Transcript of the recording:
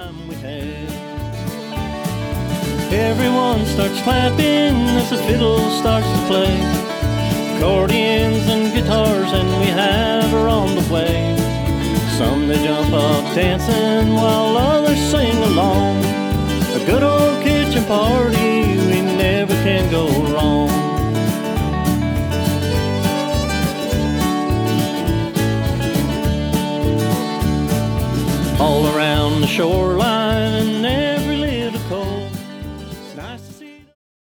time we had. Everyone starts clapping as the fiddle starts to play. Accordions and guitars, and we have her on the way. Some they jump up dancing while others sing along. A good old kitchen party, we never can go wrong. All around the shoreline